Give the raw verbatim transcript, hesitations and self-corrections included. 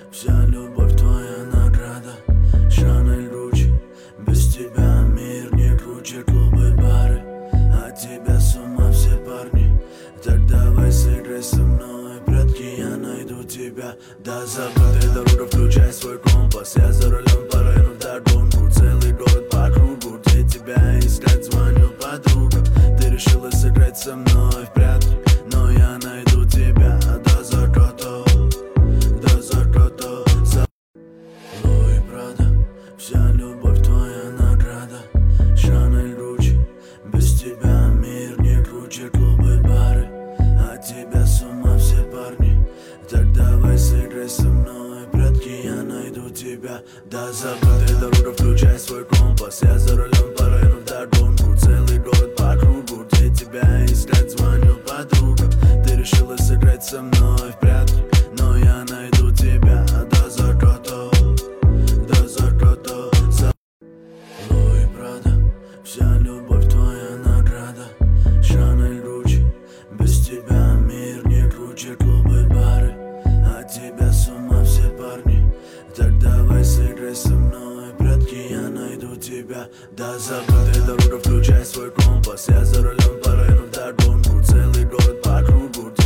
Вся любовь твоя награда, Шанель, Гуччи. Без тебя мир не круче, клубы, бары. От тебя с ума все парни. Так давай сыграй со мной, прятки, я найду тебя до заката. Дорога, включай свой компас, я за рулем, пора в догонку. Целый город по кругу, где тебя искать, звоню подругам. Ты решила сыграть со мной в прятки, но я найду тебя до заката, до заката. Луи Прада, вся любовь твоя награда, Шанель, Гуччи. Без тебя мир не круче, клубы, бары. От тебя с ума все парни. Так давай сыграй со мной, прятки, я найду тебя до заката. Дорога, включай свой компас, я за рулем, пора в догонку. Целый город по кругу, где тебя искать, звоню подругам. Ты решила сыграть со мной в прятки, но я найду тебя до заката, до заката. Луи Прада, вся любовь твоя награда, Шанель, Гуччи. Без тебя мир не круче, клубы, бары. От тебя с ума все парни. Так давай сыграй со мной, прятки, я найду тебя до заката. Дорога, включай свой компас, я за рулем, пора в догонку. Целый город по кругу,